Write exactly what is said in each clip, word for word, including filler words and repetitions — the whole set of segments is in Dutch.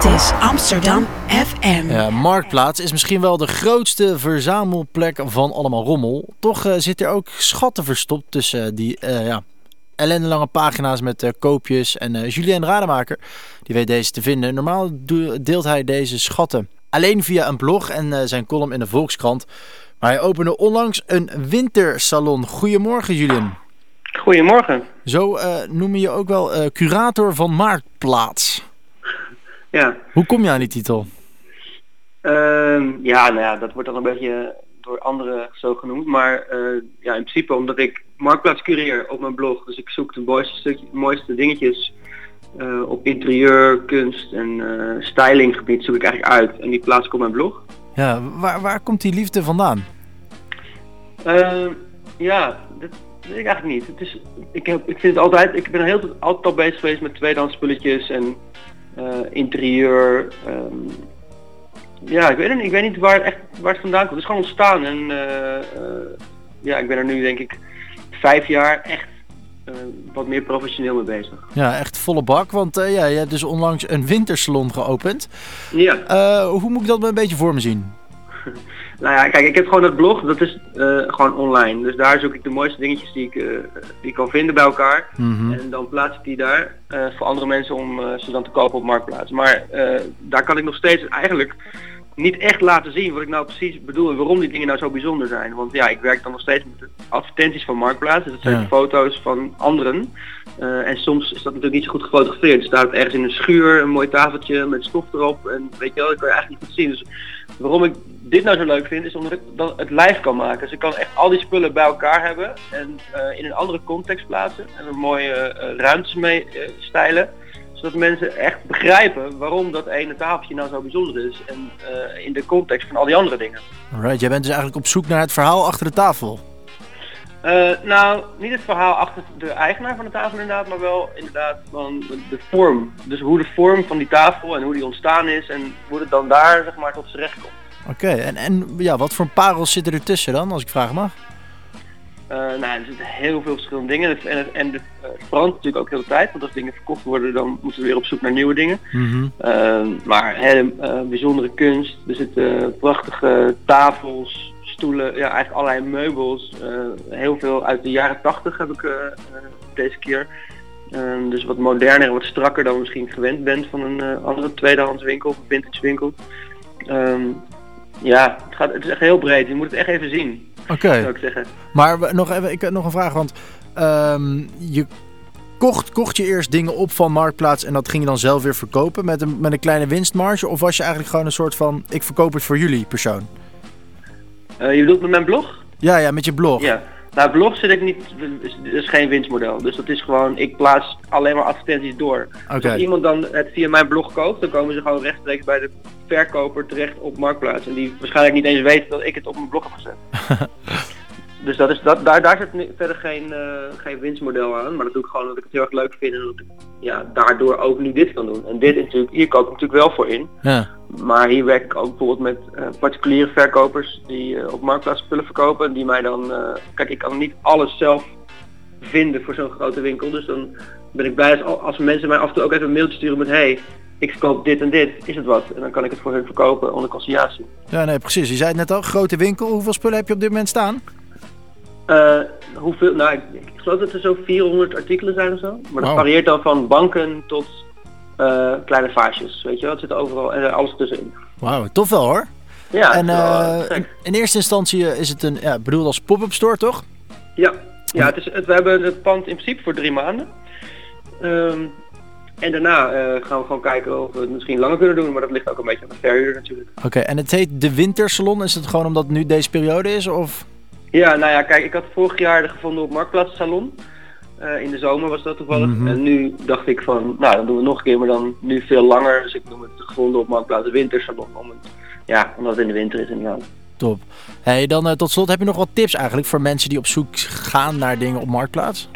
Dit is Amsterdam F M. Ja, Marktplaats is misschien wel de grootste verzamelplek van allemaal rommel. Toch uh, zit er ook schatten verstopt tussen die uh, ja, ellendelange pagina's met uh, koopjes. En uh, Julien Rademaker, die weet deze te vinden. Normaal do- deelt hij deze schatten alleen via een blog en uh, zijn column in de Volkskrant. Maar hij opende onlangs een wintersalon. Goedemorgen, Julien. Goedemorgen. Zo uh, noem je je ook wel uh, curator van Marktplaats. Ja. Hoe kom je aan die titel? Uh, ja, nou ja, dat wordt dan een beetje door anderen zo genoemd. Maar uh, ja, in principe omdat ik Marktplaats cureer op mijn blog. Dus ik zoek de mooiste, stukje, mooiste dingetjes uh, op interieur, kunst en uh, stylinggebied zoek ik eigenlijk uit. En die plaats ik op mijn blog. Ja, waar, waar komt die liefde vandaan? Uh, ja, dat weet ik eigenlijk niet. Het is, ik, heb, ik vind het altijd, ik ben er heel tijd, altijd al bezig geweest met tweedehands spulletjes en uh, interieur. Um, ja, ik weet het niet. Ik weet niet waar het echt waar het vandaan komt. Het is gewoon ontstaan en uh, uh, ja, ik ben er nu denk ik vijf jaar echt uh, wat meer professioneel mee bezig. Ja, echt volle bak, want uh, ja, je hebt dus onlangs een wintersalon geopend. Ja. Uh, hoe moet ik dat een beetje voor me zien? Nou ja, kijk, ik heb gewoon dat blog, dat is uh, gewoon online. Dus daar zoek ik de mooiste dingetjes die ik, uh, die ik kan vinden bij elkaar. Mm-hmm. En dan plaats ik die daar uh, voor andere mensen om uh, ze dan te kopen op Marktplaats. Maar uh, daar kan ik nog steeds eigenlijk niet echt laten zien wat ik nou precies bedoel en waarom die dingen nou zo bijzonder zijn. Want ja, ik werk dan nog steeds met de advertenties van Marktplaats. Dus dat zijn ja. foto's van anderen. Uh, en soms is dat natuurlijk niet zo goed gefotografeerd. Er staat ergens in een schuur een mooi tafeltje met stof erop. En weet je wel, dat kan je eigenlijk niet goed zien. Dus waarom ik dit nou zo leuk vind, is omdat ik dan het live kan maken. Dus ik kan echt al die spullen bij elkaar hebben en uh, in een andere context plaatsen. En er mooie uh, ruimtes mee uh, stijlen. Zodat mensen echt begrijpen waarom dat ene tafeltje nou zo bijzonder is. En uh, in de context van al die andere dingen. Alright, jij bent dus eigenlijk op zoek naar het verhaal achter de tafel. Uh, nou, niet het verhaal achter de eigenaar van de tafel inderdaad, maar wel inderdaad van de vorm. Dus hoe de vorm van die tafel en hoe die ontstaan is en hoe het dan daar zeg maar tot z'n recht komt. Oké, okay, en, en ja, wat voor parels zitten er tussen dan, als ik vragen mag? Uh, nou, er zitten heel veel verschillende dingen en het, en het uh, verandert natuurlijk ook heel de tijd, want als dingen verkocht worden dan moeten we weer op zoek naar nieuwe dingen. Mm-hmm. Uh, maar hele uh, bijzondere kunst, er zitten prachtige tafels, stoelen, ja eigenlijk allerlei meubels, uh, heel veel uit de jaren tachtig heb ik uh, uh, deze keer. Uh, dus wat moderner en wat strakker dan misschien gewend bent van een uh, andere tweedehands winkel of vintage winkel. Um, ja, het, gaat, het is echt heel breed, je moet het echt even zien. Oké, okay. Zou ik zeggen. Maar nog even, ik heb nog een vraag, want um, je kocht, kocht je eerst dingen op van Marktplaats en dat ging je dan zelf weer verkopen met een, met een kleine winstmarge? Of was je eigenlijk gewoon een soort van, ik verkoop het voor jullie persoon? Uh, je bedoelt met mijn blog? Ja, ja, met je blog. Ja. Nou, blog zit ik niet, dat is geen winstmodel. Dus dat is gewoon, ik plaats alleen maar advertenties door. Okay. Dus als iemand dan het via mijn blog koopt, dan komen ze gewoon rechtstreeks bij de verkoper terecht op Marktplaats. En die waarschijnlijk niet eens weten dat ik het op mijn blog heb gezet. Dus dat is, dat, daar, daar zit verder geen, uh, geen winstmodel aan. Maar dat doe ik gewoon omdat ik het heel erg leuk vind en dat ik ja, daardoor ook nu dit kan doen. En dit is natuurlijk, hier koop ik natuurlijk wel voor in. Ja. Maar hier werk ik ook bijvoorbeeld met uh, particuliere verkopers die uh, op Marktplaats spullen verkopen. Die mij dan, uh, kijk ik kan niet alles zelf vinden voor zo'n grote winkel. Dus dan ben ik blij als, als mensen mij af en toe ook even een mailtje sturen met hey, ik verkoop dit en dit, is het wat? En dan kan ik het voor hun verkopen onder conciliatie. Ja, nee, precies. Je zei het net al, grote winkel. Hoeveel spullen heb je op dit moment staan? Uh, hoeveel? Nou, ik, ik geloof dat er zo vierhonderd artikelen zijn of zo. Maar dat wow. varieert dan van banken tot uh, kleine vaasjes, weet je wel. Het zit overal en alles tussenin. Wauw, tof wel hoor. Ja, en uh, wel, in, in eerste instantie is het een, ja, bedoeld als pop-up store, toch? Ja, ja het is, het, we hebben het pand in principe voor drie maanden. Um, en daarna uh, gaan we gewoon kijken of we het misschien langer kunnen doen, maar dat ligt ook een beetje aan de verhuurder natuurlijk. Oké, okay, en het heet de Wintersalon. Is het gewoon omdat het nu deze periode is, of? Ja, nou ja, kijk, ik had vorig jaar de gevonden op Marktplaats Salon. Uh, in de zomer was dat toevallig. Mm-hmm. En nu dacht ik van, nou dan doen we het nog een keer, maar dan nu veel langer. Dus ik noem het gevonden op Marktplaats Wintersalon. Om het, ja, omdat het in de winter is inderdaad. Top. Hey, dan uh, tot slot, heb je nog wat tips eigenlijk voor mensen die op zoek gaan naar dingen op Marktplaats?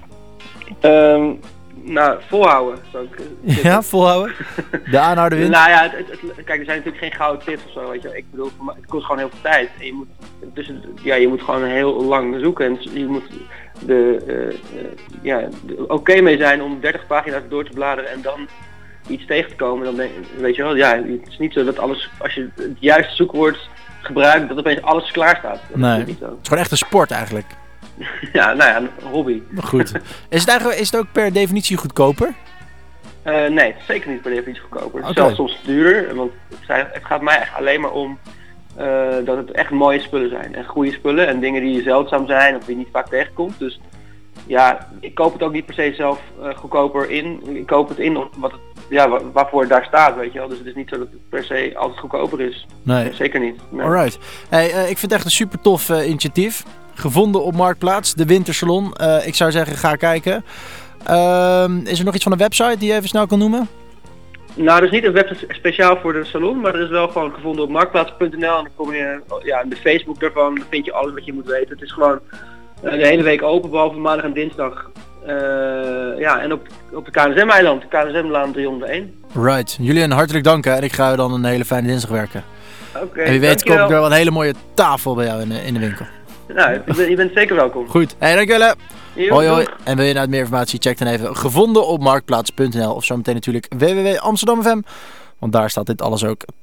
Um, nou, volhouden. Zou ik, uh, ja, volhouden? De aanhouden wint? Nou ja, het, het, het, kijk, er zijn natuurlijk geen gouden tips of zo, weet je. Ik bedoel, het kost gewoon heel veel tijd. En je moet, dus, ja, je moet gewoon heel lang zoeken en je moet de, uh, uh, ja, oké okay mee zijn om dertig pagina's door te bladeren en dan iets tegen te komen, dan denk, weet je wel, ja, het is niet zo dat alles, als je het juiste zoekwoord gebruikt, dat opeens alles klaar staat. Dat nee, is niet zo. het is gewoon echt een sport eigenlijk. Ja, nou ja, een hobby. Goed. Is het, eigenlijk, is het ook per definitie goedkoper? Uh, nee, zeker niet per definitie goedkoper. Okay. Zelfs soms duurder, want het, zijn, het gaat mij echt alleen maar om uh, dat het echt mooie spullen zijn. En goede spullen en dingen die zeldzaam zijn of die je niet vaak tegenkomt. Dus ja, ik koop het ook niet per se zelf uh, goedkoper in. Ik koop het in wat het, ja, waar, waarvoor het daar staat, weet je wel. Dus het is niet zo dat het per se altijd goedkoper is. Nee. Zeker niet. Nee. Alright. Hey, uh, ik vind het echt een super tof uh, initiatief. Gevonden op Marktplaats, de Wintersalon. Uh, ik zou zeggen, ga kijken. Uh, is er nog iets van een website die je even snel kan noemen? Nou, er is niet een website speciaal voor de salon, maar er is wel gewoon gevonden op marktplaats punt n l. En dan kom je, ja, in de Facebook daarvan vind je alles wat je moet weten. Het is gewoon uh, de hele week open, behalve maandag en dinsdag. Uh, ja, en op, op de K N S M-eiland, K N S M-laan driehonderdéén. Right. Julian, hartelijk dank en ik ga dan een hele fijne dinsdag werken. Oké, okay, en wie weet koop ik er wel een hele mooie tafel bij jou in de, in de winkel. Nou, je bent, je bent zeker welkom. Goed. Hey, dankjewel. Yo, hoi hoi. En wil je nou meer informatie, check dan even gevonden op marktplaats punt n l of zometeen natuurlijk w w w punt amsterdam f m. Want daar staat dit alles ook